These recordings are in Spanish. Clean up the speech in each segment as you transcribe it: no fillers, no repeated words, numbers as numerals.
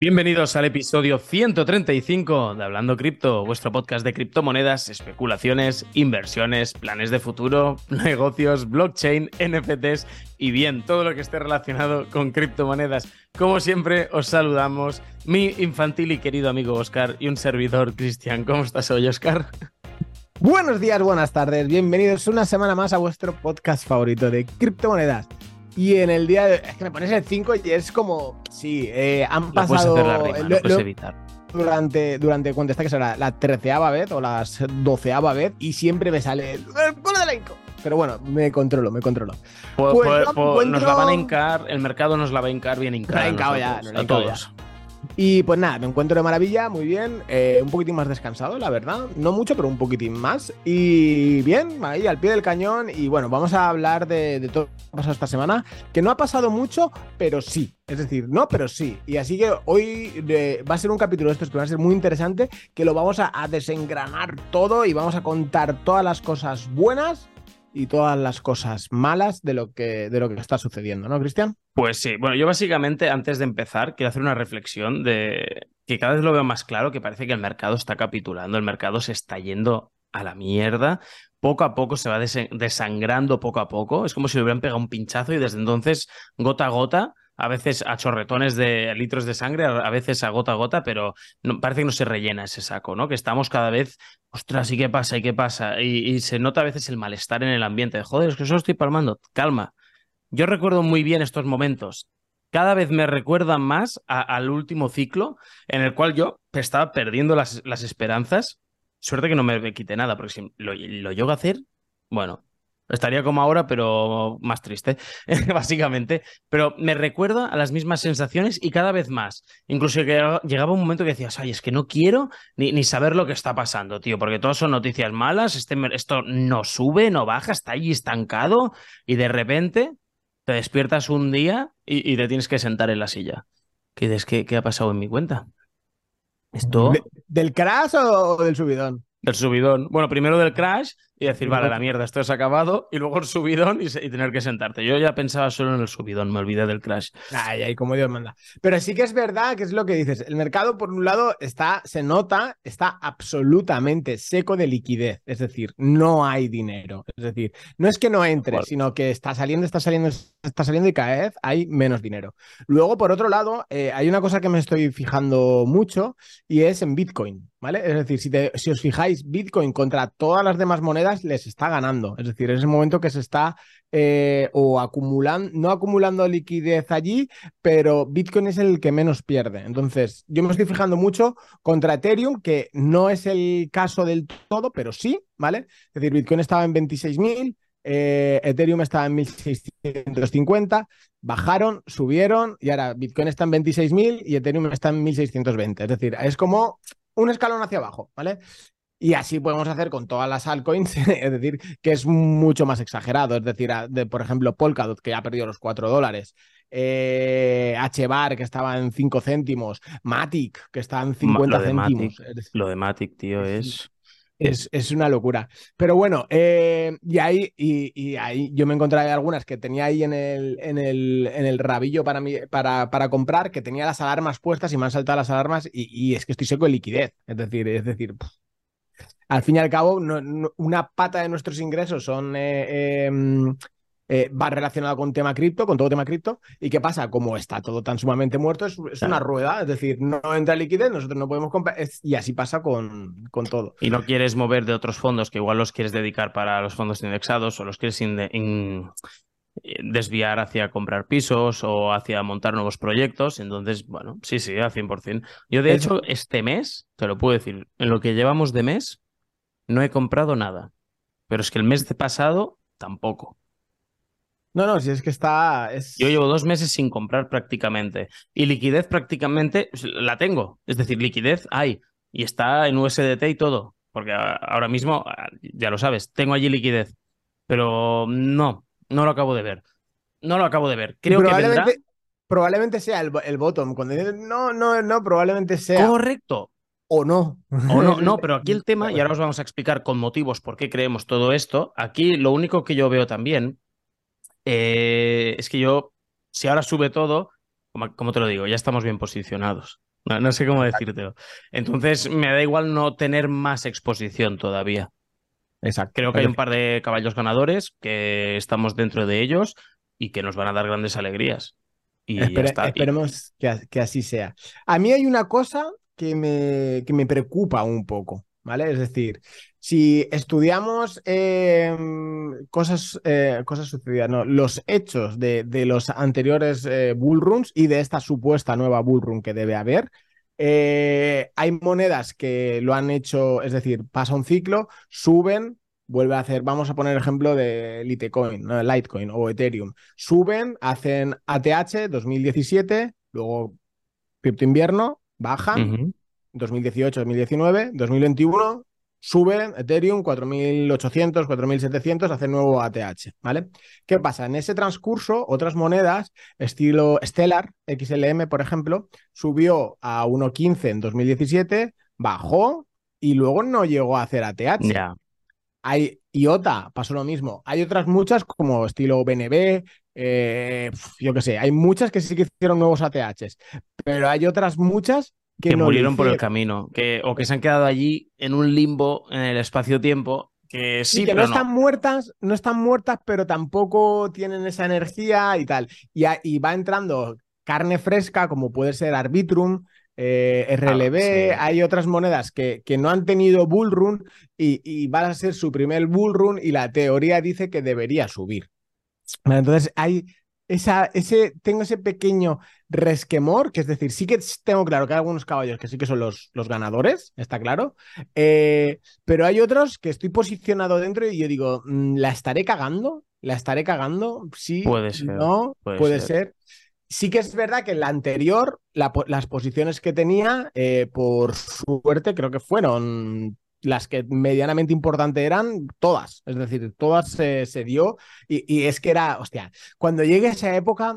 Bienvenidos al episodio 135 de Hablando Cripto, vuestro podcast de criptomonedas, especulaciones, inversiones, planes de futuro, negocios, blockchain, NFTs y bien, todo lo que esté relacionado con criptomonedas. Como siempre, os saludamos, mi infantil y querido amigo Óscar y un servidor Cristian. ¿Cómo estás hoy, Óscar? Buenos días, buenas tardes, bienvenidos una semana más a vuestro podcast favorito de criptomonedas. Y en el día de... Es que me pones el 5 y es como... Sí, han No puedes pasado... hacer la rima, no puedes evitar. Durante ¿cuánto está que será? La 13ª vez o la 12ª vez y siempre me sale el gol de la Inco. Pero bueno, me controlo. Nos la van a hincar, el mercado nos la va a hincar bien hincada. A todos. Y pues nada, me encuentro de maravilla, muy bien, un poquitín más descansado, la verdad, no mucho, pero un poquitín más. Y bien, ahí al pie del cañón. Y bueno, vamos a hablar de todo lo que ha pasado esta semana, que no ha pasado mucho, pero sí. Es decir, no, pero sí. Y así que hoy va a ser un capítulo de estos que va a ser muy interesante, que lo vamos a desengranar todo y vamos a contar todas las cosas buenas y todas las cosas malas de lo que está sucediendo, ¿no, Cristian? Pues sí, bueno, yo básicamente antes de empezar quiero hacer una reflexión de que cada vez lo veo más claro, que parece que el mercado está capitulando, el mercado se está yendo a la mierda, poco a poco se va desangrando poco a poco, es como si le hubieran pegado un pinchazo y desde entonces gota a gota, a veces a chorretones de litros de sangre, a veces a gota, pero no, parece que no se rellena ese saco, ¿no? Que estamos cada vez, ostras, ¿y qué pasa? ¿Y qué pasa? Y se nota a veces el malestar en el ambiente, de, joder, es que solo estoy palmando, calma. Yo recuerdo muy bien estos momentos. Cada vez me recuerdan más al último ciclo en el cual yo estaba perdiendo las esperanzas. Suerte que no me quité nada, porque si lo llego a hacer, bueno, estaría como ahora, pero más triste, básicamente. Pero me recuerda a las mismas sensaciones y cada vez más. Incluso que llegaba un momento que decías, ay, es que no quiero ni saber lo que está pasando, tío, porque todas son noticias malas, esto no sube, no baja, está ahí estancado y de repente te despiertas un día y te tienes que sentar en la silla. ¿Qué dices? ¿Qué ha pasado en mi cuenta? Esto ¿Del crash o del subidón? del subidón. Bueno, primero del crash y decir, vale, la mierda, esto es acabado. Y luego el subidón y tener que sentarte. Yo ya pensaba solo en el subidón, me olvidé del crash. Ay, como Dios manda. Pero sí que es verdad que es lo que dices. El mercado, por un lado, se nota, está absolutamente seco de liquidez. Es decir, no hay dinero. Es decir, no es que no entre, Igual. sino que está saliendo y cada vez hay menos dinero. Luego, por otro lado, hay una cosa que me estoy fijando mucho y es en Bitcoin. ¿Vale? Es decir, si os fijáis, Bitcoin contra todas las demás monedas les está ganando. Es decir, es el momento que se está o acumulando, no acumulando liquidez allí, pero Bitcoin es el que menos pierde. Entonces, yo me estoy fijando mucho contra Ethereum, que no es el caso del todo, pero sí, ¿vale? Es decir, Bitcoin estaba en 26.000, Ethereum estaba en 1.650, bajaron, subieron y ahora Bitcoin está en 26.000 y Ethereum está en 1.620. Es decir, es como un escalón hacia abajo, ¿vale? Y así podemos hacer con todas las altcoins, es decir, que es mucho más exagerado. Es decir, por ejemplo, Polkadot, que ya ha perdido los $4, HBAR, que estaba en 5 céntimos, Matic, que está en 50 céntimos. Lo de Matic, tío, es... Es una locura. Pero bueno, y ahí yo me encontré algunas que tenía ahí en el rabillo para comprar, que tenía las alarmas puestas y me han saltado las alarmas y es que estoy seco de liquidez. Es decir, al fin y al cabo, una pata de nuestros ingresos va relacionado con tema cripto, con todo tema cripto. ¿Y qué pasa? Como está todo tan sumamente muerto, es una Claro. rueda, es decir, no entra liquidez, nosotros no podemos comprar, y así pasa con todo. Y no quieres mover de otros fondos que igual los quieres dedicar para los fondos indexados o los quieres desviar hacia comprar pisos o hacia montar nuevos proyectos. Entonces, bueno, sí, al 100%. Yo, de Es, hecho, este mes, te lo puedo decir, en lo que llevamos de mes, no he comprado nada. Pero es que el mes pasado, tampoco. no, si es que está, Yo llevo 2 meses sin comprar prácticamente. Y liquidez prácticamente la tengo. Es decir, liquidez hay. Y está en USDT y todo. Porque ahora mismo, ya lo sabes, tengo allí liquidez. Pero no lo acabo de ver. No lo acabo de ver. y Creo que vendrá. probablemente sea el bottom. Cuando dices, no, probablemente sea Correcto. o no. O no, no, pero aquí el tema, y ahora os vamos a explicar con motivos por qué creemos todo esto. Aquí lo único que yo veo también es que yo, si ahora sube todo, como te lo digo, ya estamos bien posicionados. No sé cómo decírtelo. Entonces, me da igual no tener más exposición todavía. Exacto. Creo que hay un par de caballos ganadores que estamos dentro de ellos y que nos van a dar grandes alegrías. Y ya está. Esperemos que así sea. A mí hay una cosa que me preocupa un poco, ¿vale? Es decir, si estudiamos cosas sucedidas, no, los hechos de los anteriores bullruns y de esta supuesta nueva bullrun que debe haber, hay monedas que lo han hecho, es decir, pasa un ciclo, suben, vuelve a hacer, vamos a poner ejemplo de Litecoin, ¿no? Litecoin o Ethereum. Suben, hacen ATH 2017, luego cripto invierno, bajan, Ujú. 2018, 2019, 2021, suben Ethereum 4.800, 4.700, hacen nuevo ATH, ¿vale? ¿Qué pasa? En ese transcurso, otras monedas, estilo Stellar, XLM, por ejemplo, subió a 1.15 en 2017, bajó y luego no llegó a hacer ATH. Ya. Hay IOTA, pasó lo mismo. Hay otras muchas como estilo BNB, yo qué sé, hay muchas que sí que hicieron nuevos ATHs, pero hay otras muchas que Que no lo murieron por el hicieron. camino. O que se han quedado allí en un limbo en el espacio-tiempo. Que Sí, sí, que no pero no. están muertas, no están muertas, pero tampoco tienen esa energía y tal. Y va entrando carne fresca, como puede ser Arbitrum, Ah, RLB, sí. hay otras monedas que no han tenido bullrun y va a ser su primer bullrun y la teoría dice que debería subir. Bueno, entonces hay tengo ese pequeño resquemor, que es decir, sí que tengo claro que hay algunos caballos que sí que son los ganadores, está claro, pero hay otros que estoy posicionado dentro y yo digo, ¿la estaré cagando? ¿La estaré cagando? Sí, Puede ser. no, Puede puede ser. ser. Sí que es verdad que en la anterior, las posiciones que tenía, por suerte, creo que fueron las que medianamente importantes eran todas. Es decir, todas se dio y es que era, hostia, cuando llegue esa época,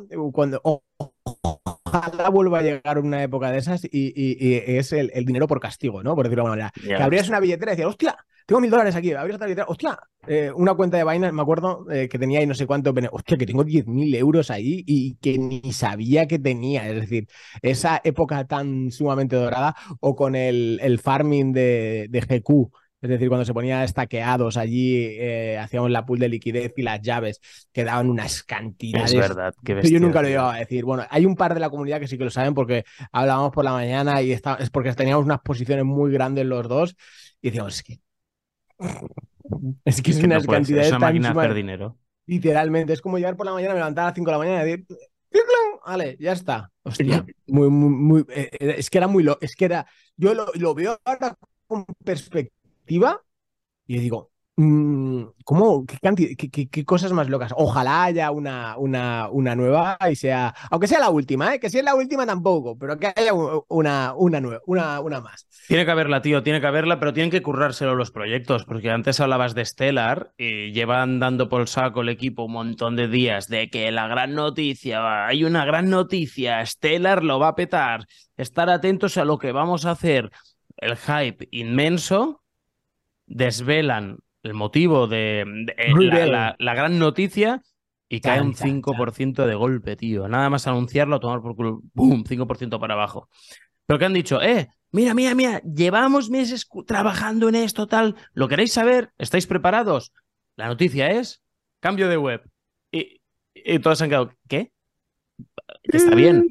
ojalá vuelva a llegar una época de esas y es el dinero por castigo, ¿no? Por decirlo de alguna manera. Ya Que abrías ves. una billetera y decías, hostia, tengo $1.000 aquí, abrías otra billetera, hostia, una cuenta de Binance, me acuerdo, que tenía ahí no sé cuánto, hostia, que tengo 10.000 euros ahí y que ni sabía que tenía. Es decir, esa época tan sumamente dorada o con el farming de GQ. Es decir, cuando se ponía estaqueados allí, hacíamos la pool de liquidez y las llaves que daban unas Es cantidades. verdad. Qué Yo bestia, nunca lo he tío. llegado a decir. Bueno, hay un par de la comunidad que sí que lo saben porque hablábamos por la mañana y es porque teníamos unas posiciones muy grandes los dos y decíamos, es que Es son que no unas puede ser. Es cantidades una tan máquina de hacer sumas. dinero. Literalmente, es como llegar por la mañana, me levantar a las 5 de la mañana y decir, vale, ya está. Hostia, es que era es que era, yo lo veo ahora con perspectiva y yo digo, ¿cómo? ¿Qué cosas más locas? Ojalá haya una nueva y sea, aunque sea la última, ¿eh? Que si es la última tampoco, pero que haya una nueva, una más. Tiene que haberla, tío, tiene que haberla, pero tienen que currárselo los proyectos, porque antes hablabas de Stellar y llevan dando por saco el equipo un montón de días de que la gran noticia, hay una gran noticia, Stellar lo va a petar, estar atentos a lo que vamos a hacer. El hype inmenso, desvelan el motivo de Reveal. la gran noticia y cae Chan, un chan, chan. 5% de golpe, tío. Nada más anunciarlo, a tomar por culo, ¡boom! 5% para abajo. Pero que han dicho, mira, mira, mira, llevamos meses trabajando en esto, tal. ¿Lo queréis saber? ¿Estáis preparados? La noticia es cambio de web. Y todos se han quedado, ¿qué? Que está bien,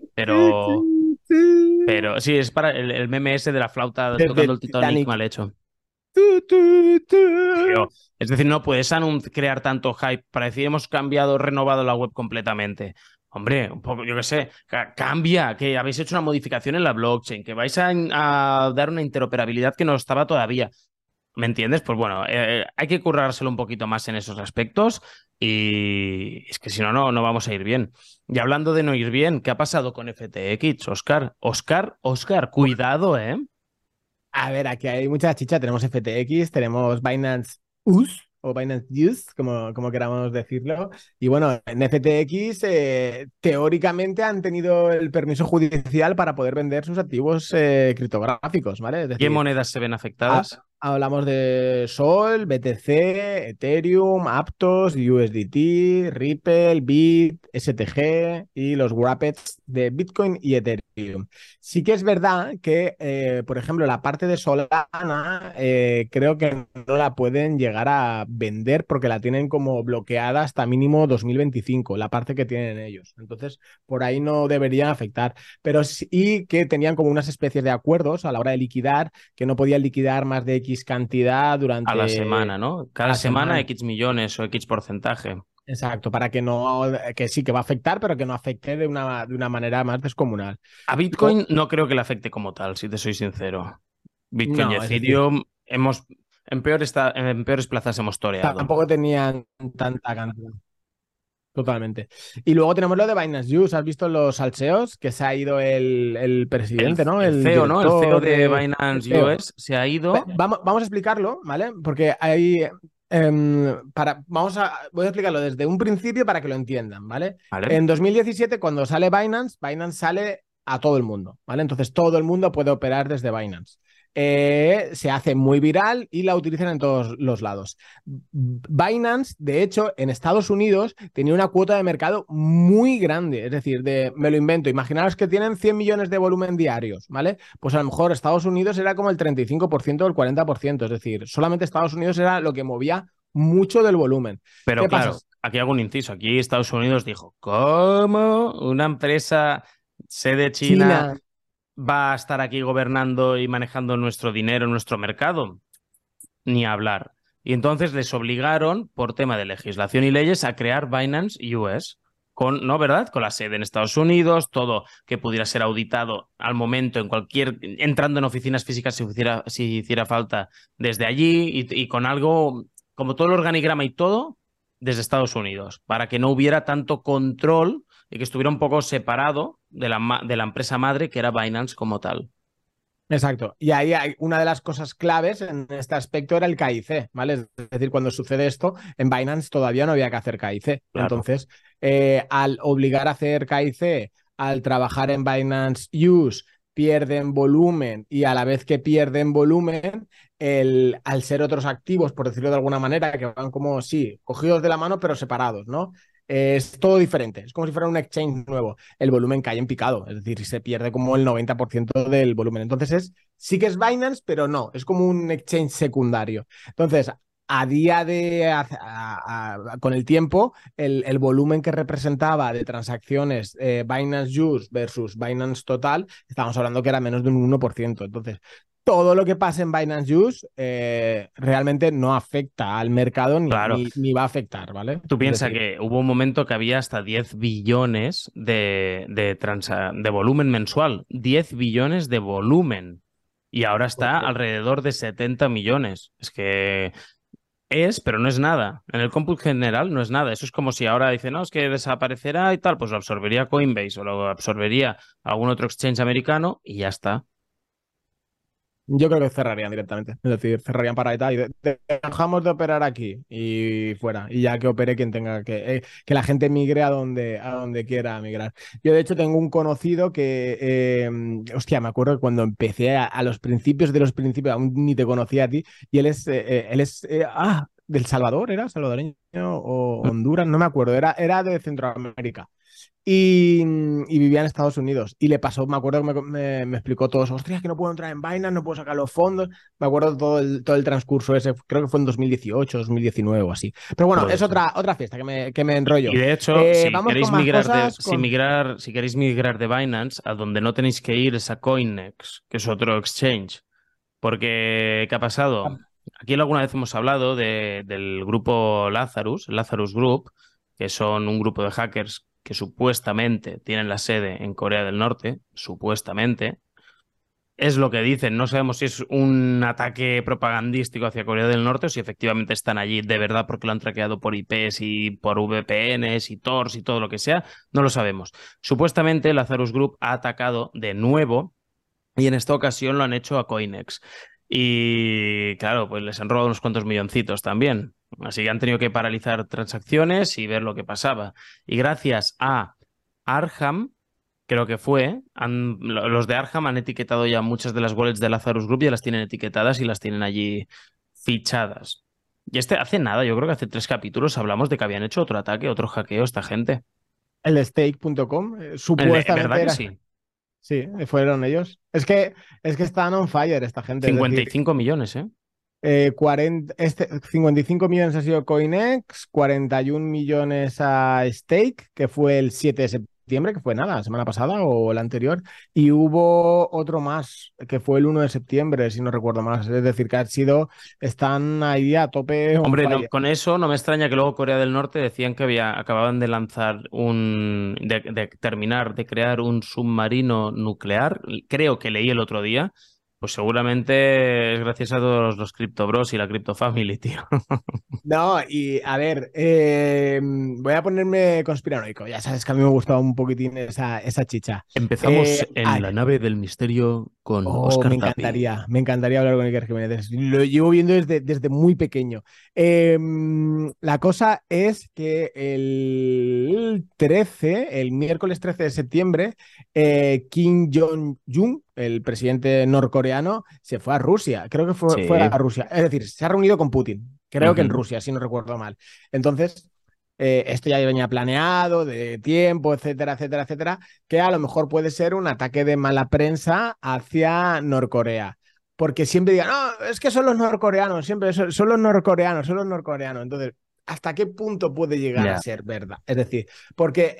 pero sí, es para el meme ese de la flauta Desde tocando el Titanic mal Titanic. hecho. Tío, es decir, no puedes crear tanto hype para decir hemos cambiado, renovado la web completamente. Hombre, un poco, yo qué sé, cambia, que habéis hecho una modificación en la blockchain, que vais a dar una interoperabilidad que no estaba todavía. ¿Me entiendes? Pues bueno, hay que currárselo un poquito más en esos aspectos y es que si no, no vamos a ir bien. Y hablando de no ir bien, ¿qué ha pasado con FTX, Oscar? Oscar, cuidado, ¿eh? A ver, aquí hay mucha chicha. Tenemos FTX, tenemos Binance US o Binance Use, como queramos decirlo. Y bueno, en FTX teóricamente han tenido el permiso judicial para poder vender sus activos criptográficos, ¿vale? Es ¿Qué decir, monedas se ven a- afectadas? Hablamos de Sol, BTC, Ethereum, Aptos, USDT, Ripple, BIT, STG y los wrappeds de Bitcoin y Ethereum. Sí que es verdad que, por ejemplo, la parte de Solana creo que no la pueden llegar a vender porque la tienen como bloqueada hasta mínimo 2025, la parte que tienen ellos. Entonces, por ahí no debería afectar. Pero sí que tenían como unas especies de acuerdos a la hora de liquidar, que no podían liquidar más de X cantidad A la durante semana, ¿no? a Cada la semana semana. X millones o X porcentaje. Exacto, para que no, que sí que va a afectar, pero que no afecte de una manera más descomunal. A Bitcoin no creo que le afecte como tal, si te soy sincero. Bitcoin y No, es decir, Ethereum en peores plazas hemos toreado. tampoco tenían tanta cantidad. Totalmente. Y luego tenemos lo de Binance Use. ¿Has visto los salseos? Que se ha ido el presidente, ¿no? El El CEO, ¿no? El CEO director de de... El Binance CEO. US se ha ido. Vamos a explicarlo, ¿vale? Porque hay... voy a explicarlo desde un principio para que lo entiendan, ¿vale? ¿Vale? En 2017, cuando sale Binance, Binance sale a todo el mundo, ¿vale? Entonces todo el mundo puede operar desde Binance. Se hace muy viral y la utilizan en todos los lados. Binance, de hecho, en Estados Unidos tenía una cuota de mercado muy grande, es decir, me lo invento, imaginaros que tienen 100 millones de volumen diarios, ¿vale? Pues a lo mejor Estados Unidos era como el 35% o el 40%, es decir, solamente Estados Unidos era lo que movía mucho del volumen. Pero ¿Qué pasa? claro, aquí hago un inciso. Aquí Estados Unidos dijo, ¿cómo una empresa sede China China. va a estar aquí gobernando y manejando nuestro dinero, nuestro mercado? Ni hablar. Y entonces les obligaron, por tema de legislación y leyes, a crear Binance US. Con, ¿no, verdad? Con la sede en Estados Unidos, todo que pudiera ser auditado al momento, entrando en oficinas físicas si hiciera falta desde allí y con algo, como todo el organigrama y todo, desde Estados Unidos, para que no hubiera tanto control y que estuviera un poco separado de la empresa madre que era Binance como tal. Exacto. Y ahí hay una de las cosas claves en este aspecto era el KIC, ¿vale? Es decir, cuando sucede esto, en Binance todavía no había que hacer KIC. Claro. Entonces, al obligar a hacer KIC, al trabajar en Binance Use, pierden volumen y a la vez que pierden volumen, al ser otros activos, por decirlo de alguna manera, que van como, sí, cogidos de la mano pero separados, ¿no? Es todo diferente, es como si fuera un exchange nuevo. El volumen cae en picado, es decir, se pierde como el 90% del volumen. Entonces sí que es Binance, pero no, es como un exchange secundario. Entonces, a día de, con el tiempo, el volumen que representaba de transacciones Binance Use versus Binance Total, estábamos hablando que era menos de un 1%. Entonces, todo lo que pasa en Binance Use realmente no afecta al mercado Claro. ni va a afectar, ¿vale? Tú Es piensas decir, que hubo un momento que había hasta 10 billones de volumen mensual. 10 billones de volumen. Y ahora está correcto. alrededor de 70 millones. Es que pero no es nada. En el cómputo general no es nada. Eso es como si ahora dicen, no, es que desaparecerá y tal, pues lo absorbería Coinbase o lo absorbería algún otro exchange americano y ya está. Yo creo que cerrarían directamente. Es decir, cerrarían para ETA y dejamos de operar aquí y fuera. Y ya que opere quien tenga que la gente migre a donde quiera migrar. Yo, de hecho, tengo un conocido que, hostia, me acuerdo que cuando empecé a los principios de los principios, aún ni te conocía a ti, y él es del Salvador, ¿era? ¿Salvadoreño o Honduras? No me acuerdo, era de Centroamérica y vivía en Estados Unidos. Y le pasó, me acuerdo que me explicó todo eso. Ostras, que no puedo entrar en Binance, no puedo sacar los fondos. Me acuerdo todo el transcurso ese, creo que fue en 2018, 2019 o así. Pero bueno, Puede es ser. otra fiesta que me enrollo. Y de hecho, si Vamos con queréis más migrar cosas. si queréis migrar de Binance, a donde no tenéis que ir es a CoinEx, que es otro exchange. Porque, ¿qué ha pasado? Aquí alguna vez hemos hablado del grupo Lazarus, Lazarus Group, que son un grupo de hackers que supuestamente tienen la sede en Corea del Norte, supuestamente. Es lo que dicen, no sabemos si es un ataque propagandístico hacia Corea del Norte o si efectivamente están allí de verdad porque lo han traqueado por IPs y por VPNs y Tors y todo lo que sea, no lo sabemos. Supuestamente Lazarus Group ha atacado de nuevo y en esta ocasión lo han hecho a Coinex. Y claro, pues les han robado unos cuantos milloncitos también. Así que han tenido que paralizar transacciones y ver lo que pasaba. Y gracias a Arham, creo que fue. Los de Arkham han etiquetado ya muchas de las wallets de Lazarus Group, ya las tienen etiquetadas y las tienen allí fichadas. Y este hace nada, yo creo que hace 3 capítulos hablamos de que habían hecho otro ataque, otro hackeo esta gente. El de stake.com, supuestamente ¿Verdad que era. sí? Sí, fueron ellos. Es que están on fire esta gente. Es decir, 55 millones, ¿eh? 55 millones ha sido CoinEx, 41 millones a Stake, que fue el 7 de septiembre, que fue nada, la semana pasada o el anterior, y hubo otro más, que fue el 1 de septiembre, si no recuerdo más. Es decir, están ahí a tope on Hombre, fire. con eso no me extraña que luego Corea del Norte decían que acababan de lanzar de terminar de crear un submarino nuclear. Creo que leí el otro día. Pues seguramente es gracias a todos los Crypto Bros y la Crypto Family, tío. No, y a ver, voy a ponerme conspiranoico. Ya sabes que a mí me gustaba un poquitín esa chicha. Empezamos en Ay, la nave del misterio con oh, Oscar Tapi. me encantaría hablar con Iker Jiménez. Lo llevo viendo desde muy pequeño. La cosa es que el miércoles 13 de septiembre, Kim Jong-un, el presidente norcoreano, se fue a Rusia. Creo que fue a Sí. Rusia. Es decir, se ha reunido con Putin. Creo que en Ujú. Rusia, si no recuerdo mal. Entonces, esto ya venía planeado, de tiempo, etcétera, etcétera, etcétera, que a lo mejor puede ser un ataque de mala prensa hacia Norcorea. Porque siempre digan, no, es que son los norcoreanos, siempre son los norcoreanos, son los norcoreanos. Entonces, ¿hasta qué punto puede llegar a Ya. ser verdad? Es decir, porque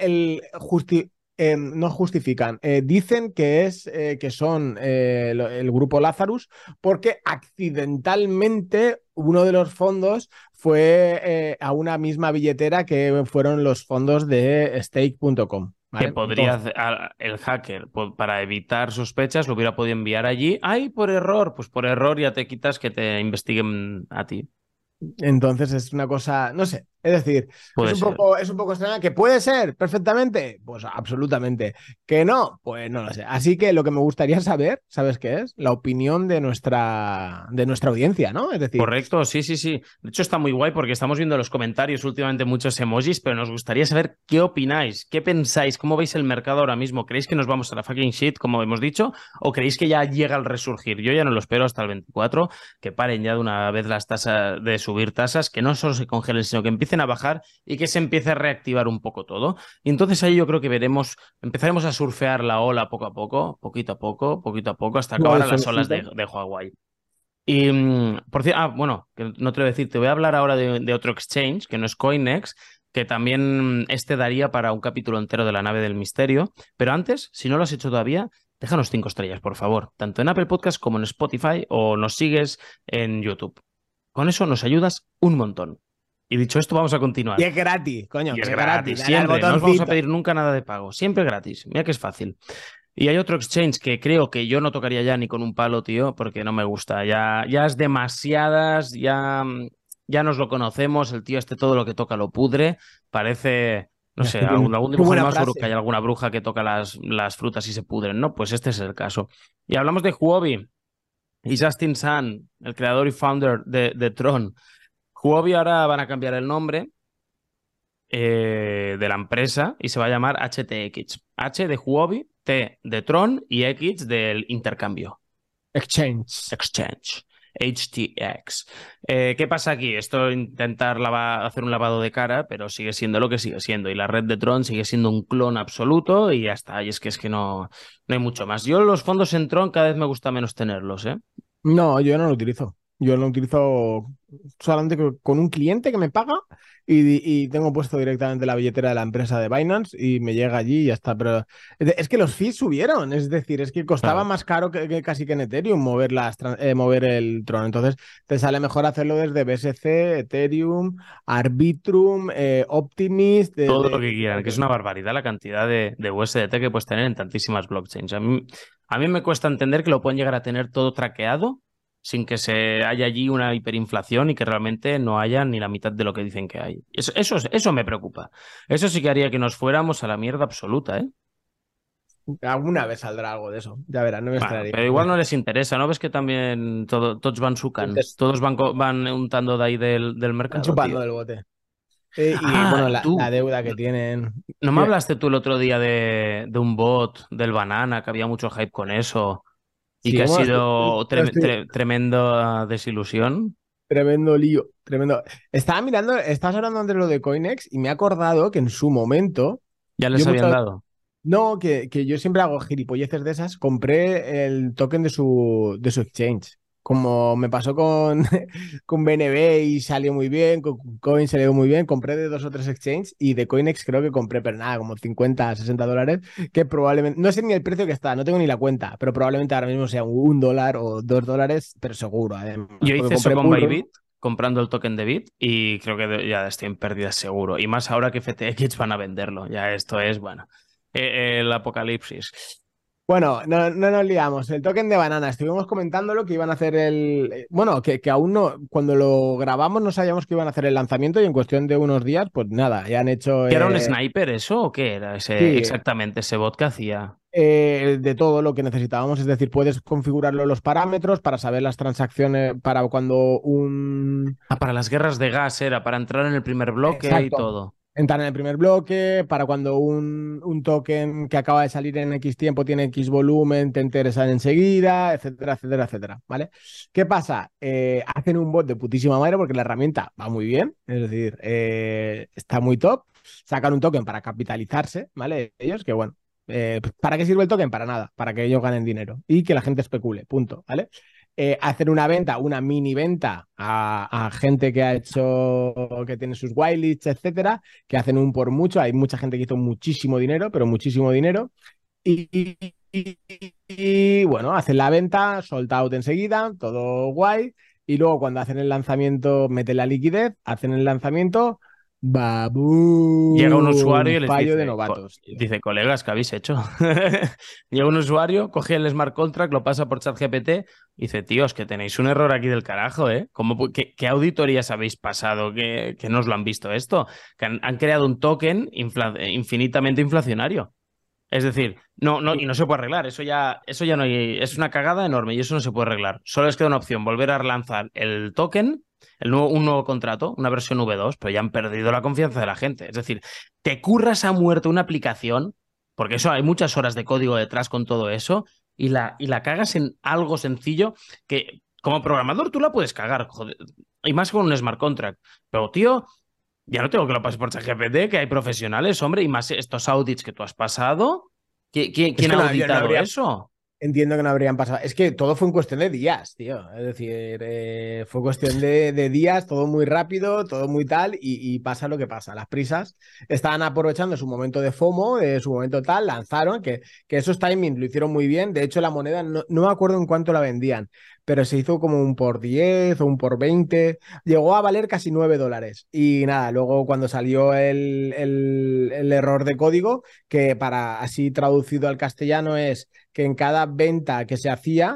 no justifican, dicen que son el grupo Lazarus porque accidentalmente uno de los fondos fue a una misma billetera que fueron los fondos de stake.com. Que ¿Vale? podría Entonces, hacer el hacker, para evitar sospechas, lo hubiera podido enviar allí. ¡Ay, por error! Pues por error ya te quitas que te investiguen a ti. entonces es una cosa, no sé, es decir, Puede ser. es un poco extraña, que puede ser perfectamente, pues absolutamente, que no, pues no lo sé. Así que lo que me gustaría saber, ¿sabes qué es? La opinión de nuestra audiencia, ¿no? Es decir, Correcto, sí, sí, sí. De hecho, está muy guay porque estamos viendo en los comentarios últimamente muchos emojis, pero nos gustaría saber qué opináis, qué pensáis, cómo veis el mercado ahora mismo. ¿Creéis que nos vamos a la fucking shit, como hemos dicho, o creéis que ya llega el resurgir? Yo ya no lo espero hasta el 24, que paren ya de una vez las tasas de subir tasas, que no solo se congelen, sino que empiecen a bajar y que se empiece a reactivar un poco todo. Y entonces ahí yo creo que empezaremos a surfear la ola poco a poco, poquito a poco, poquito a poco, hasta acabar a las olas suavecito. de Hawái. Y por cierto, bueno, que no te lo voy a decir, te voy a hablar ahora de otro exchange, que no es CoinEx, que también este daría para un capítulo entero de la nave del misterio. Pero antes, si no lo has hecho todavía, déjanos 5 estrellas, por favor, tanto en Apple Podcast como en Spotify o nos sigues en YouTube. Con eso nos ayudas un montón. Y dicho esto, vamos a Y continuar. es gratis, coño, Y es que es gratis, gratis, dale al siempre. No os vamos a botoncito. pedir nunca nada de pago. Siempre gratis. Mira que es fácil. Y hay otro exchange que creo que yo no tocaría ya ni con un palo, tío, porque no me gusta. Ya es demasiadas, ya nos lo conocemos, el tío este todo lo que toca lo pudre. Parece, no sé, algún Qué dibujo buena animado seguro que hay frase. alguna bruja que toca las frutas y se pudren, ¿no? Pues este es el caso. Y hablamos de Huobi y Justin Sun, el creador y founder de Tron. Huobi ahora van a cambiar el nombre de la empresa y se va a llamar HTX. H de Huobi, T de Tron y X del intercambio. Exchange. Exchange. HTX. ¿Qué pasa aquí? Esto intentar hacer un lavado de cara, pero sigue siendo lo que sigue siendo. Y la red de Tron sigue siendo un clon absoluto y ya está. Y es que no hay mucho más. Yo los fondos en Tron cada vez me gusta menos tenerlos, ¿eh? No, yo no lo utilizo. Yo lo utilizo solamente con un cliente que me paga y tengo puesto directamente la billetera de la empresa de Binance y me llega allí y ya está. Pero es que los fees subieron, es decir, es que costaba Claro. más caro que casi que en Ethereum mover el Tron. Entonces te sale mejor hacerlo desde BSC, Ethereum, Arbitrum, Optimist, Todo lo que quieran, que es una barbaridad la cantidad de USDT que puedes tener en tantísimas blockchains. A mí me cuesta entender que lo pueden llegar a tener todo traqueado sin que se haya allí una hiperinflación y que realmente no haya ni la mitad de lo que dicen que hay. Eso me preocupa. Eso sí que haría que nos fuéramos a la mierda absoluta, ¿eh? alguna vez saldrá algo de eso. Ya verás, no me Bueno, extrañaría. pero igual no les interesa, ¿no? ¿Ves que también todos van sucan? Todos van untando de ahí del Van mercado, chupando tío. del bote. Y bueno, la Tú, deuda que tienen. ¿no me Dime. hablaste tú el otro día de un bot del banana, que había mucho hype con eso y Sí, que ha bueno, sido tremenda desilusión? tremendo lío, tremendo. Estaba mirando, estabas hablando antes de lo de Coinex y me he acordado que en su momento, ¿Ya les yo habían mucho, dado? no, que yo siempre hago gilipolleces de esas, compré el token de su exchange. Como me pasó con, con BNB y salió muy bien, con Coin salió muy bien, compré de dos o tres exchanges y de Coinex creo que compré, pero nada, como 50 60 dólares, que probablemente, no sé ni el precio que está, no tengo ni la cuenta, pero probablemente ahora mismo sea un dólar o $2, pero seguro, además, Yo porque hice eso compré con Bullrun. Bybit, comprando el token de Bit, y creo que ya estoy en pérdidas seguro. Y más ahora que FTX van a venderlo. Ya esto es, bueno, el apocalipsis. Bueno, no nos liamos. El token de banana, estuvimos comentando lo que iban a hacer bueno, que aún no, cuando lo grabamos no sabíamos que iban a hacer el lanzamiento y en cuestión de unos días, pues nada, ya han hecho ¿Que era un sniper eso o qué era ese, sí, exactamente ese bot que hacía? de todo lo que necesitábamos. Es decir, puedes configurarlo los parámetros para saber las transacciones, para cuando un... Ah, para las guerras de gas era, para entrar en el primer bloque y Exacto. todo. Entrar en el primer bloque, para cuando un token que acaba de salir en X tiempo tiene X volumen, te interesan enseguida, etcétera, etcétera, etcétera. ¿Vale? ¿Qué pasa? Hacen un bot de putísima madre porque la herramienta va muy bien, es decir, está muy top. Sacan un token para capitalizarse, ¿vale? Ellos, que bueno, ¿para qué sirve el token? Para nada, para que ellos ganen dinero y que la gente especule, punto, ¿vale? Hacer una venta, una mini venta a gente que ha hecho, que tiene sus whitelist, etcétera, que hacen un por mucho. Hay mucha gente que hizo muchísimo dinero, pero muchísimo dinero. Y bueno, hacen la venta, sold out enseguida, todo guay. Y luego cuando hacen el lanzamiento, meten la liquidez, hacen el lanzamiento, Llega un ¡babum! usuario y les Fallo de dice, novatos, tío. dice, colegas, ¿qué habéis hecho? Llega un usuario, coge el smart contract, lo pasa por ChatGPT y dice, tíos, que tenéis un error aquí del carajo, ¿eh? ¿Qué auditorías habéis pasado? ¿Que no os lo han visto esto? Que han creado un token infinitamente inflacionario. Es decir, y no se puede arreglar. Eso ya no hay. Es una cagada enorme y eso no se puede arreglar. Solo les queda una opción: volver a relanzar el token, un nuevo contrato, una versión V2, pero ya han perdido la confianza de la gente. Es decir, te curras a muerte una aplicación, porque eso hay muchas horas de código detrás con todo eso, y la cagas en algo sencillo que, como programador, tú la puedes cagar, joder, y más con un smart contract. Pero, tío. Ya no tengo que lo pases por ChatGPT, que hay profesionales, hombre, y más estos audits que tú has pasado. Es ¿Quién que ha no, yo no auditado habría. eso? Entiendo que no habrían pasado. Es que todo fue en cuestión de días, tío. Es decir, fue cuestión de días, todo muy rápido, todo muy tal, y pasa lo que pasa. Las prisas estaban aprovechando su momento de FOMO, de su momento tal, lanzaron, que esos timings lo hicieron muy bien. De hecho, la moneda, no me acuerdo en cuánto la vendían, pero se hizo como un por 10 o un por 20. Llegó a valer casi $9. Y nada, luego cuando salió el error de código, que para así traducido al castellano es que en cada venta que se hacía,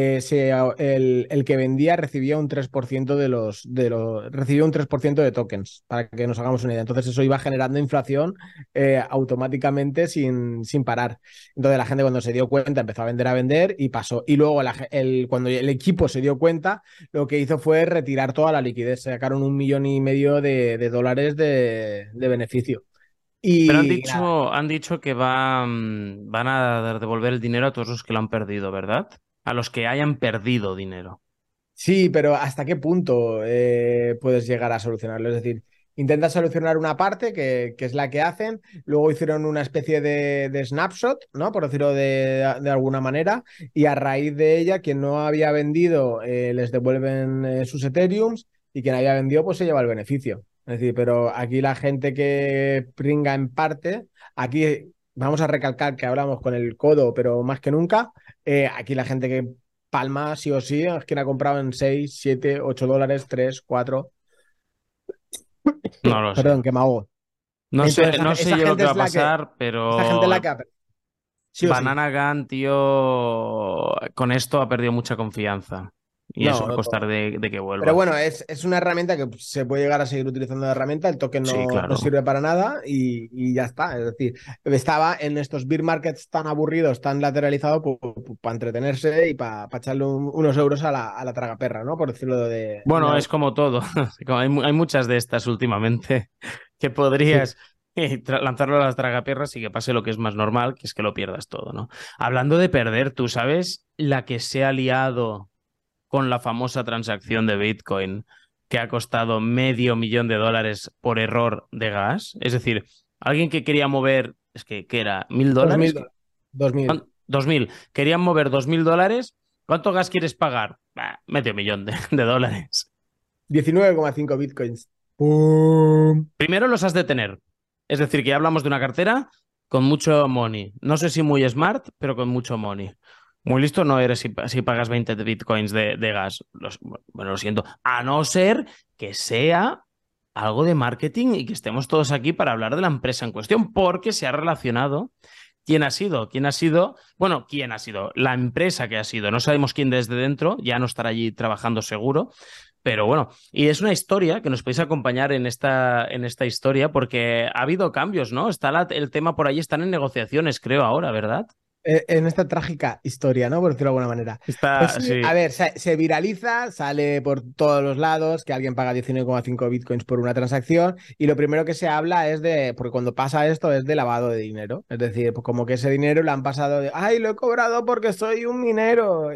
el que vendía recibía un 3% recibía un 3% de tokens, para que nos hagamos una idea. Entonces eso iba generando inflación automáticamente sin parar. Entonces la gente cuando se dio cuenta empezó a vender y pasó. Y luego cuando el equipo se dio cuenta, lo que hizo fue retirar toda la liquidez. Sacaron 1,5 millones de dólares de beneficio. Pero han Y nada. dicho, han dicho que van a devolver el dinero a todos los que lo han perdido, ¿verdad? A los que hayan perdido dinero. Sí, pero ¿hasta qué punto puedes llegar a solucionarlo? Es decir, intentas solucionar una parte que es la que hacen, luego hicieron una especie de snapshot, ¿no? Por decirlo de alguna manera, y a raíz de ella, quien no había vendido les devuelven sus Ethereums y quien había vendido pues se lleva el beneficio. Es decir, pero aquí la gente que pringa en parte, aquí vamos a recalcar que hablamos con el codo, pero más que nunca, aquí la gente que palma sí o sí, es quien ha comprado en 6 7 8 dólares, 3 cuatro. No lo sé. Perdón, que me ahogo. No Entonces, sé, no sé esa yo lo que gente va es a la que, pasar, esa gente es la pero que sí o sí. Banana Gun, tío, con esto ha perdido mucha confianza. y eso No, va a no costar todo. de que Pero vuelva. bueno, es una herramienta que se puede llegar a seguir utilizando de herramienta. El token Sí, no claro. sirve para nada y ya está. Es decir, estaba en estos beer markets tan aburridos, tan lateralizados, para entretenerse y para echarle unos euros a la tragaperra, ¿no? Por decirlo de Bueno, algo. es como todo. Hay muchas de estas últimamente que Sí. podrías lanzarlo a las tragaperras y que pase lo que es más normal, que es que lo pierdas todo, ¿no? Hablando de perder, ¿tú sabes la que se ha liado con la famosa transacción de Bitcoin que ha costado $500,000 por error de gas? Es decir, alguien que quería mover, es que, ¿qué era? ¿Mil 2000 dólares? dólares. 2000. 2.000. Querían mover $2.000. ¿Cuánto gas quieres pagar? Bah, medio millón de dólares. 19,5 bitcoins. ¡Pum! Primero los has de tener. Es decir, que ya hablamos de una cartera con mucho money. No sé si muy smart, pero con mucho money. Muy listo no eres si pagas 20 de bitcoins de gas. Bueno, lo siento. A no ser que sea algo de marketing y que estemos todos aquí para hablar de la empresa en cuestión, porque se ha relacionado. ¿Quién ha sido? ¿Quién ha sido? Bueno, ¿quién ha sido? La empresa que ha sido. No sabemos quién desde dentro, ya no estará allí trabajando seguro, pero bueno, y es una historia que nos podéis acompañar en esta historia porque ha habido cambios, ¿no? Está el tema por ahí, están en negociaciones, creo, ahora, ¿verdad? En esta trágica historia, ¿no? Por decirlo de alguna manera. Pues Está, sí, a sí. ver, se viraliza, sale por todos los lados que alguien paga 19,5 bitcoins por una transacción y lo primero que se habla es de, porque cuando pasa esto es de lavado de dinero, es decir, pues como que ese dinero lo han pasado de, ay, lo he cobrado porque soy un minero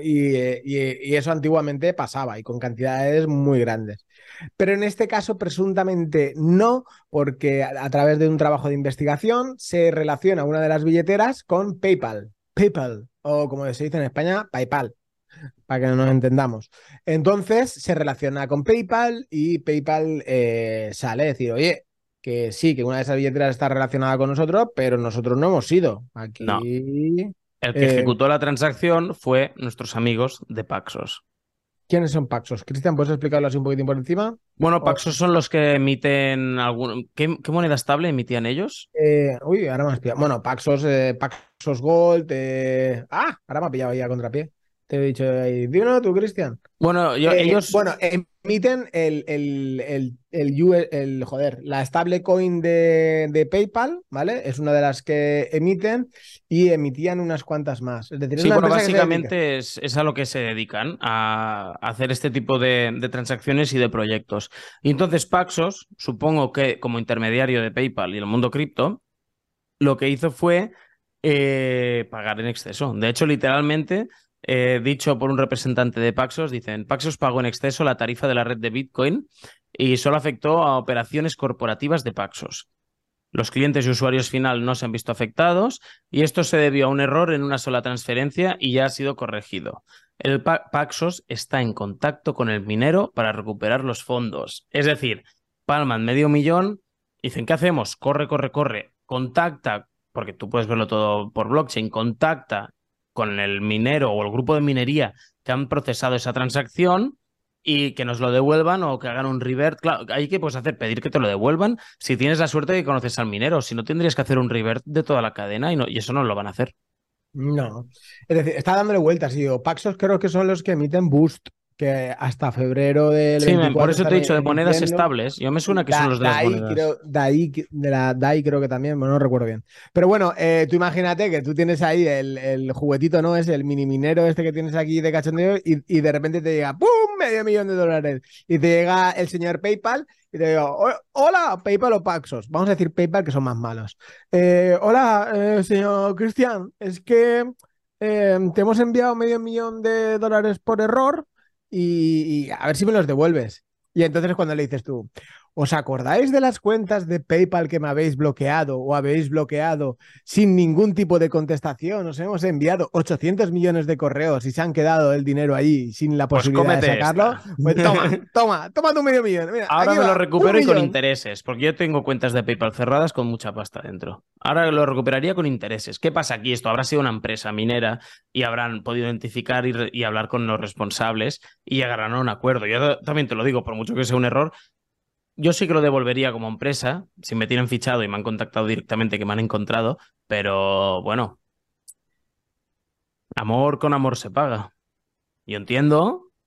y eso antiguamente pasaba y con cantidades muy grandes. Pero en este caso, presuntamente no, porque a través de un trabajo de investigación se relaciona una de las billeteras con PayPal. PayPal, o como se dice en España, PayPal, para que nos entendamos. Entonces se relaciona con PayPal y PayPal sale a decir, oye, que sí, que una de esas billeteras está relacionada con nosotros, pero nosotros no hemos sido. No. Aquí. El que eh, ejecutó la transacción fue nuestros amigos de Paxos. ¿Quiénes son Paxos? Cristian, ¿puedes explicarlo así un poquitín por encima? Bueno, O- Paxos son los que emiten algún. ¿Qué moneda estable emitían ellos? uy, ahora me has pillado. Bueno, Paxos, Paxos Gold. Ahora me ha pillado ahí a contrapié. Te he dicho ahí. Dímelo tú, Cristian. Bueno, ellos. Bueno, emiten joder, la stablecoin de PayPal, ¿vale? Es una de las que emiten y emitían unas cuantas más. Es decir, es Sí, una bueno, empresa que se dedica. básicamente es a lo que se dedican, a hacer este tipo de transacciones y de proyectos. Y entonces Paxos, supongo que como intermediario de PayPal y el mundo cripto, lo que hizo fue pagar en exceso. De hecho, literalmente, dicho por un representante de Paxos, dicen, Paxos pagó en exceso la tarifa de la red de Bitcoin y solo afectó a operaciones corporativas de Paxos. Los clientes y usuarios final no se han visto afectados y esto se debió a un error en una sola transferencia y ya ha sido corregido. El Paxos está en contacto con el minero para recuperar los fondos. Es decir, palman medio millón, dicen, ¿qué hacemos? Corre, corre, corre, contacta, porque tú puedes verlo todo por blockchain, contacta con el minero o el grupo de minería que han procesado esa transacción y que nos lo devuelvan o que hagan un revert. Claro, hay que pues hacer, pedir que te lo devuelvan si tienes la suerte de que conoces al minero. Si no, tendrías que hacer un revert de toda la cadena y eso no lo van a hacer. No. Es decir, está dándole vueltas. Y digo, Paxos creo que son los que emiten Boost, que hasta febrero del Sí, por 24 eso te están he dicho de monedas emitiendo. estables. Yo me suena que son los de las DAI, monedas. creo, DAI, de la DAI creo que también, bueno, no recuerdo bien. Pero bueno, tú imagínate que tú tienes ahí el juguetito, ¿no? Es el mini minero este que tienes aquí de cachondeo y de repente te llega ¡pum! Medio millón de dólares. Y te llega el señor PayPal y te digo, hola, PayPal o Paxos. Vamos a decir PayPal que son más malos. Hola, señor Cristian, es que te hemos enviado medio millón de dólares por error y a ver si me los devuelves. Y entonces cuando le dices tú, ¿os acordáis de las cuentas de PayPal que me habéis bloqueado o habéis bloqueado sin ningún tipo de contestación? Os hemos enviado 800 millones de correos y se han quedado el dinero ahí sin la Pues posibilidad de cómete sacarlo. esta. Pues toma tu medio millón. Mira, Ahora aquí me lo va, un recupero y con millón. intereses, porque yo tengo cuentas de PayPal cerradas con mucha pasta dentro. Ahora lo recuperaría con intereses. ¿Qué pasa aquí? Esto habrá sido una empresa minera y habrán podido identificar y hablar con los responsables y llegarán a un acuerdo. Yo también te lo digo, por mucho que sea un error, yo sí que lo devolvería como empresa, si me tienen fichado y me han contactado directamente, que me han encontrado, pero bueno, amor con amor se paga. Yo entiendo.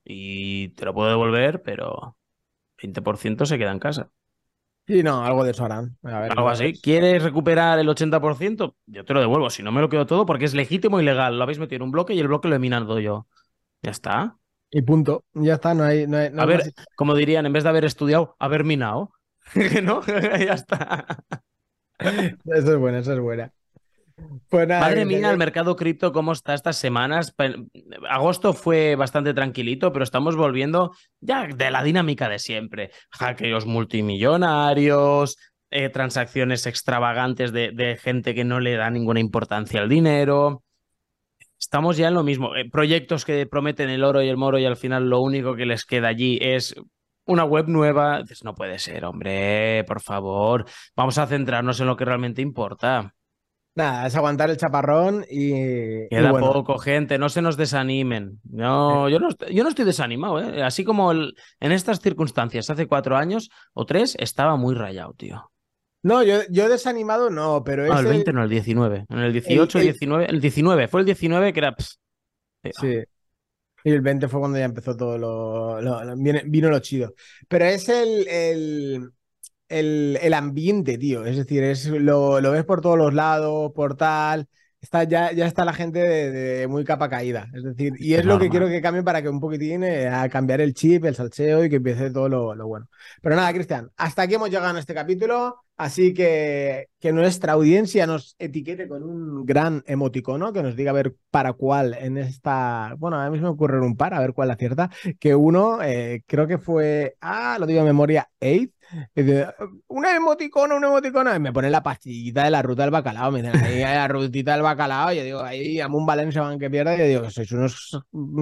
y te lo puedo devolver, pero 20% se queda en casa. Sí, no, algo de eso harán. A ver, Algo así. ¿Quieres recuperar el 80%? Yo te lo devuelvo. Si no, me lo quedo todo porque es legítimo y legal. Lo habéis metido en un bloque y el bloque lo he minado yo. Ya está. y punto. Ya está, no A hay más. ver, como dirían, en vez de haber estudiado, haber minado. ¿No? Ya está. Eso es buena, eso es buena. Pues nada, Madre Cristian, mía, el mercado cripto, ¿cómo está estas semanas? Agosto fue bastante tranquilito, pero estamos volviendo ya de la dinámica de siempre. Hackeos multimillonarios, transacciones extravagantes de gente que no le da ninguna importancia al dinero. Estamos ya en lo mismo. Proyectos que prometen el oro y el moro y al final lo único que les queda allí es una web nueva. Dices, no puede ser, hombre, por favor. Vamos a centrarnos en lo que realmente importa. nada, es aguantar el chaparrón y Queda bueno. poco, gente, no se nos desanimen. eh, No, yo no estoy desanimado, ¿eh? Así como en estas circunstancias, hace 4 años o 3, estaba muy rayado, tío. No, yo desanimado no, pero No, es el 20 no, el 19. En el 18, el 19, el 19, fue el 19 que era... sí. Y el 20 fue cuando ya empezó todo vino lo chido. Pero es el ambiente, tío. Es decir, lo ves por todos los lados, por tal. Ya está la gente de muy capa caída. Es decir, y Qué es lo que quiero normal. que cambie para que un poquitín a cambiar el chip, el salseo y que empiece todo lo bueno. Pero nada, Cristian, hasta aquí hemos llegado en este capítulo. Así que nuestra audiencia nos etiquete con un gran emoticono que nos diga a ver para cuál en esta. Bueno, a mí se me ocurren un par, a ver cuál acierta. Que uno, creo que fue. Lo digo de memoria, 8. Y dice, una emoticona, y me pone la pastillita de la ruta del bacalao, me dicen, ahí la rutita del bacalao, y yo digo, ahí a un Valencia van que pierda, y yo digo, sois unos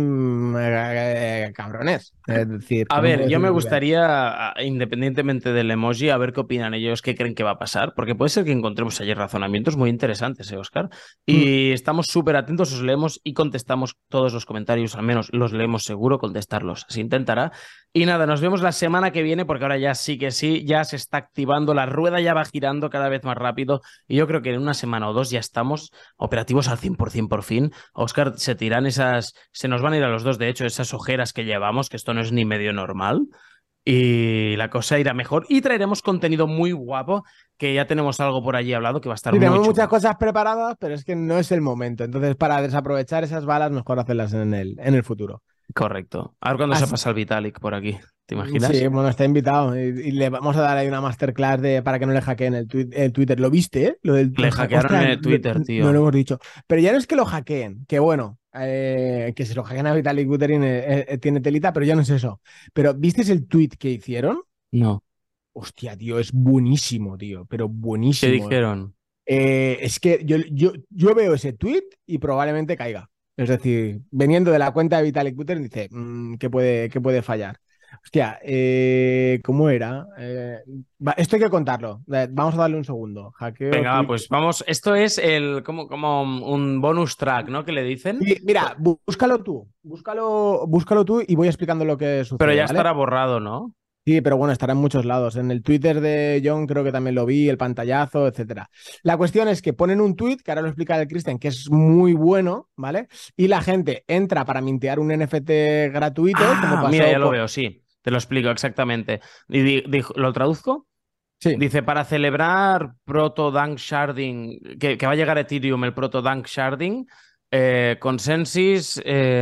cabrones. Es decir, A que no ver, puedo yo decir me otra cosa. gustaría, independientemente del emoji, a ver qué opinan ellos, qué creen que va a pasar, porque puede ser que encontremos allí razonamientos muy interesantes, Oscar? Mm. Y estamos súper atentos, os leemos y contestamos todos los comentarios, al menos los leemos seguro, contestarlos se intentará. Y nada, nos vemos la semana que viene, porque ahora ya sí que sí, ya se está activando, la rueda ya va girando cada vez más rápido, y yo creo que en una semana o dos ya estamos operativos al 100% por fin. Oscar, se nos van a ir a los dos, de hecho, esas ojeras que llevamos, que esto no es ni medio normal, y la cosa irá mejor. Y traeremos contenido muy guapo, que ya tenemos algo por allí hablado que va a estar Sí, muy tenemos muchas chulo. cosas preparadas, pero es que no es el momento. Entonces, para desaprovechar esas balas, mejor hacerlas en el futuro. Correcto. A ver cuándo se Así, pasa el Vitalik por aquí. ¿Te sí, imaginas? bueno, está invitado y le vamos a dar ahí una masterclass para que no le hackeen el Twitter. ¿Lo viste, eh? Lo del Le hackearon Ostras, en el Twitter, no lo tío. hemos dicho. Pero ya no es que lo hackeen, que bueno, que se lo hackeen a Vitalik Buterin tiene telita, pero ya no es eso. Pero ¿viste el tweet que hicieron? No. Hostia, tío, es buenísimo, tío, pero ¿Qué buenísimo. dijeron? Es que yo veo ese tweet y probablemente caiga. Es decir, veniendo de la cuenta de Vitalik Buterin, dice, ¿qué puede fallar? Hostia, ¿cómo era? Esto hay que contarlo. Vamos a darle un segundo. Hackeo Venga, va, tweet. pues vamos. Esto es como un bonus track, ¿no? Que le dicen. Sí, mira, búscalo tú. Búscalo tú y voy explicando lo que Pero sucede, ya ¿vale? estará borrado, ¿no? Sí, pero bueno, estará en muchos lados. En el Twitter de John creo que también lo vi, el pantallazo, etcétera. La cuestión es que ponen un tweet, que ahora lo explica el Cristian, que es muy bueno, ¿vale? Y la gente entra para mintear un NFT gratuito, como Ah, mira, pasó ya lo con. veo, sí. Te lo explico exactamente. Y ¿lo traduzco? Sí. Dice, para celebrar Proto Dank Sharding, que va a llegar Ethereum, el Proto Dank Sharding, Consensus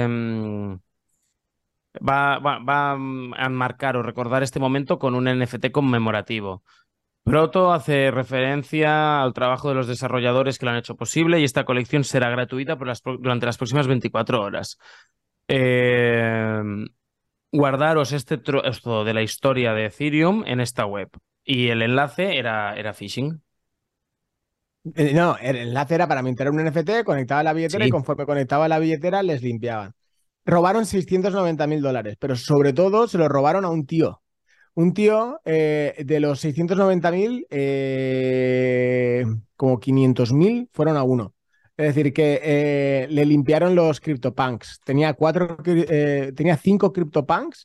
va a marcar o recordar este momento con un NFT conmemorativo. Proto hace referencia al trabajo de los desarrolladores que lo han hecho posible y esta colección será gratuita durante las próximas 24 horas. Eh, Guardaros este trozo de la historia de Ethereum en esta web. Y el enlace era phishing. No, el enlace era para mintear un NFT, conectaba la billetera y Sí. conforme conectaba la billetera les limpiaban. Robaron $690.000, pero sobre todo se lo robaron a un tío. Un tío de los 690.000, como 500.000 fueron a uno. Es decir, que le limpiaron los CryptoPunks. Tenía 5 CryptoPunks,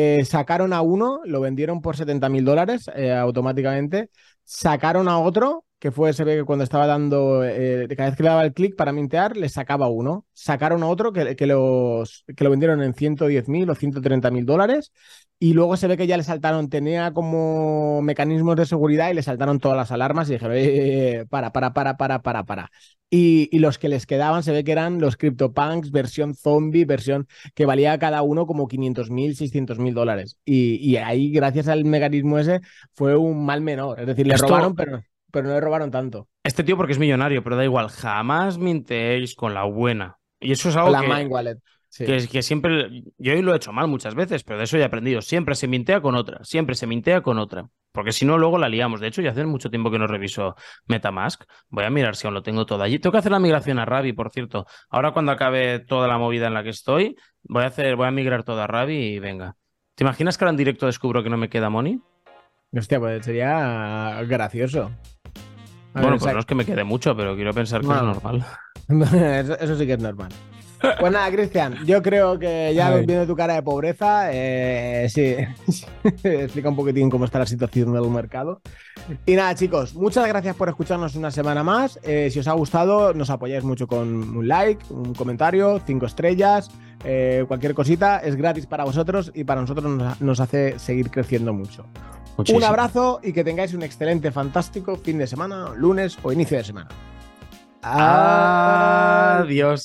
sacaron a uno, lo vendieron por $70.000 automáticamente, sacaron a otro que fue, se ve que cuando estaba dando, cada vez que le daba el clic para mintear, le sacaba uno. Sacaron a otro que lo vendieron en 110.000 o 130.000 dólares. Y luego se ve que ya le saltaron, tenía como mecanismos de seguridad y le saltaron todas las alarmas y dijeron, para. Y los que les quedaban se ve que eran los CryptoPunks, versión zombie, versión que valía cada uno como 500.000, 600.000 dólares. Y ahí, gracias al mecanismo ese, fue un mal menor. Es decir, le robaron, pero no le robaron tanto. Este tío porque es millonario, pero da igual, jamás mintéis con la buena. Y eso es Con algo la Mind Wallet. Sí. que siempre, yo lo he hecho mal muchas veces, pero de eso ya he aprendido. Siempre se mintea con otra, siempre se mintea con otra. Porque si no, luego la liamos. De hecho, ya hace mucho tiempo que no reviso MetaMask. Voy a mirar si aún lo tengo todo allí. Tengo que hacer la migración a Rabi, por cierto. Ahora cuando acabe toda la movida en la que estoy, voy a migrar todo a Rabi y venga. ¿Te imaginas que ahora en directo descubro que no me queda money? Hostia, pues sería gracioso. Bueno, pues no es que me quede mucho, pero quiero pensar que es normal. Eso sí que es normal. Pues nada, Cristian, yo creo que ya viendo tu cara de pobreza, sí, explica un poquitín cómo está la situación del mercado. Y nada, chicos, muchas gracias por escucharnos una semana más. Si os ha gustado, nos apoyáis mucho con un like, un comentario, 5 estrellas, cualquier cosita, es gratis para vosotros y para nosotros nos hace seguir creciendo mucho. Muchísimo. Un abrazo y que tengáis un excelente, fantástico fin de semana, lunes o inicio de semana. Adiós.